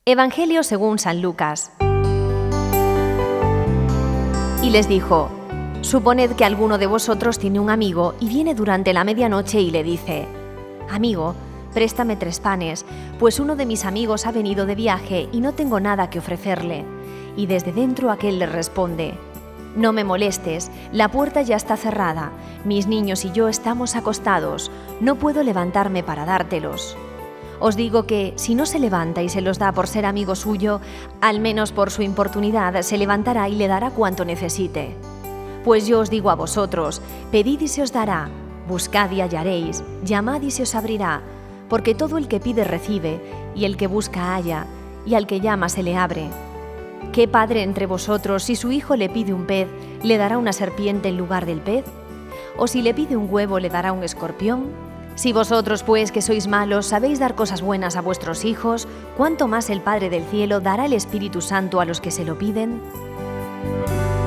Evangelio según San Lucas. Y les dijo: Suponed que alguno de vosotros tiene un amigo y viene durante la medianoche y le dice: Amigo, préstame 3 panes, pues uno de mis amigos ha venido de viaje y no tengo nada que ofrecerle. Y desde dentro aquel le responde: No me molestes, la puerta ya está cerrada, mis niños y yo estamos acostados, no puedo levantarme para dártelos. Os digo que, si no se levanta y se los da por ser amigo suyo, al menos por su importunidad se levantará y le dará cuanto necesite. Pues yo os digo a vosotros: pedid y se os dará, buscad y hallaréis, llamad y se os abrirá, porque todo el que pide recibe, y el que busca halla, y al que llama se le abre. ¿Qué padre entre vosotros, si su hijo le pide un pez, le dará una serpiente en lugar del pez? ¿O si le pide un huevo, le dará un escorpión? Si vosotros, pues, que sois malos, sabéis dar cosas buenas a vuestros hijos, ¿cuánto más el Padre del cielo dará el Espíritu Santo a los que se lo piden?